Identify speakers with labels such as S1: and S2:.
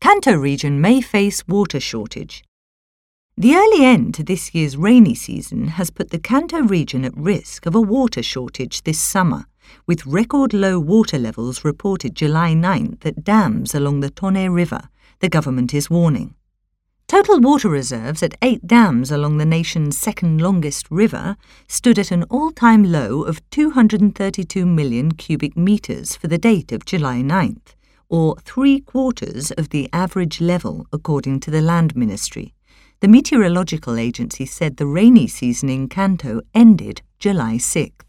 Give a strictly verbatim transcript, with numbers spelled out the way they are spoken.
S1: Kanto region may face water shortage. The early end to this year's rainy season has put the Kanto region at risk of a water shortage this summer, with record low water levels reported July ninth at dams along the Tone River, the government is warning. Total water reserves at eight dams along the nation's second longest river stood at an all-time low of two hundred thirty-two million cubic metres for the date of July ninth, or three-quarters of the average level according to the Land Ministry. The meteorological agency said the rainy season in Kanto ended July sixth.